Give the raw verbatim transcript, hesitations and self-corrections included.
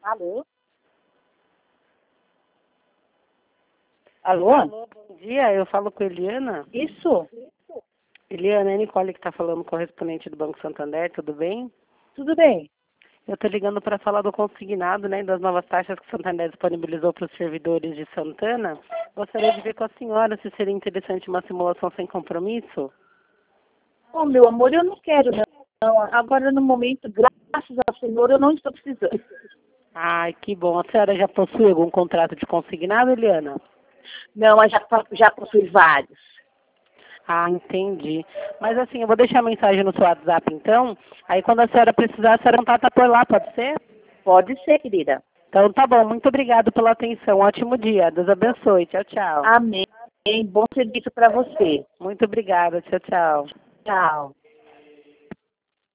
Alô? Alô? Alô, bom dia, eu falo com a Eliana. Isso? Eliana, é a Nicole que está falando, correspondente do Banco Santander, tudo bem? Tudo bem. Eu estou ligando para falar do consignado, né, das novas taxas que o Santander disponibilizou para os servidores de Santana. Gostaria de ver com a senhora se seria interessante uma simulação sem compromisso. Oh, meu amor, eu não quero, não. Agora, no momento, graças ao Senhor, eu não estou precisando. Ai, que bom. A senhora já possui algum contrato de consignado, Eliana? Não, mas já, já possui vários. Ah, entendi. Mas assim, eu vou deixar a mensagem no seu WhatsApp, então. Aí quando a senhora precisar, a senhora contata por lá, pode ser? Pode ser, querida. Então tá bom, muito obrigado pela atenção. Ótimo dia. Deus abençoe. Tchau, tchau. Amém. Bom serviço para você. Muito obrigada. Tchau, tchau. Tchau.